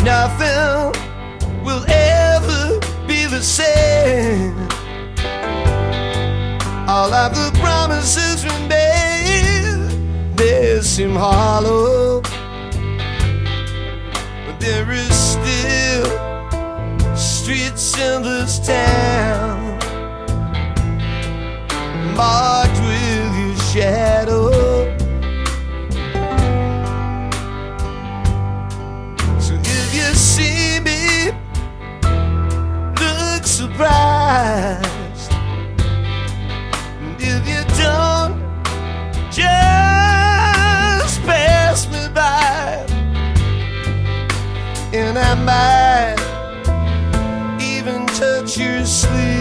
nothing will ever be the same. All of the promises we made, they seem hollow, but there is still streets in this town marked with your shadow. So if you see me, look surprised, and if you don't, just pass me by, and I might even touch your sleeve.